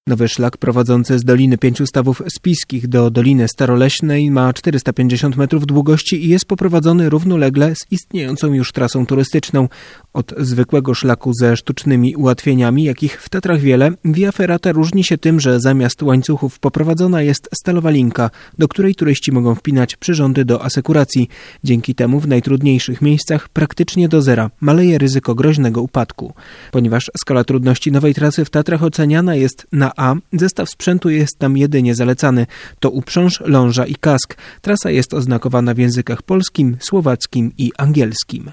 Nowy szlak prowadzący z Doliny Pięciu Stawów Spiskich do Doliny Staroleśnej ma 450 metrów długości i jest poprowadzony równolegle z istniejącą już trasą turystyczną. Od zwykłego szlaku ze sztucznymi ułatwieniami, jakich w Tatrach wiele, Via Ferrata różni się tym, że zamiast łańcuchów poprowadzona jest stalowa linka, do której turyści mogą wpinać przyrządy do asekuracji. Dzięki temu w najtrudniejszych miejscach praktycznie do zera maleje ryzyko groźnego upadku. Ponieważ skala trudności nowej trasy w Tatrach oceniana jest na A, zestaw sprzętu jest tam jedynie zalecany. To uprząż, ląża i kask. Trasa jest oznakowana w językach polskim, słowackim i angielskim.